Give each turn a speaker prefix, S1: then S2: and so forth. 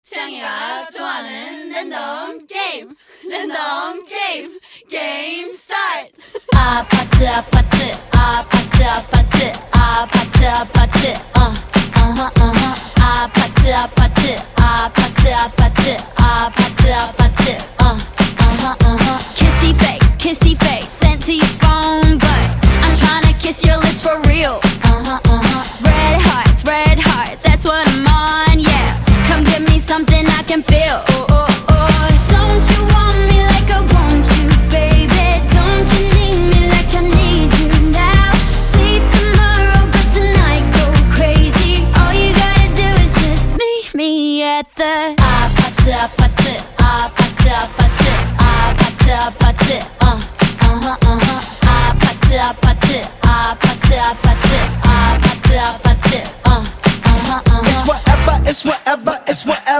S1: 창이가 좋아하는 랜덤 게임 랜덤 게임 스타트.
S2: 아파트 아파트 아파트 아파트 아파트 아파트 아파트 아파트 아파트 아파트 아파트 아파트 kissy face sent to your phone, but I'm tryna kiss your lips for real. Red hearts, that's what I'm on, yeah. Come give me something I can feel. Don't you want me like I want you, baby? Don't you need me like I need you now? See tomorrow, but tonight go crazy. All you gotta do is just meet me at the 아파트 아파트 아파트 아파트 아파트 아파트 아파트 아파트 아파트 아파트 아파트 아파트
S3: It's whatever, it's whatever, it's whatever.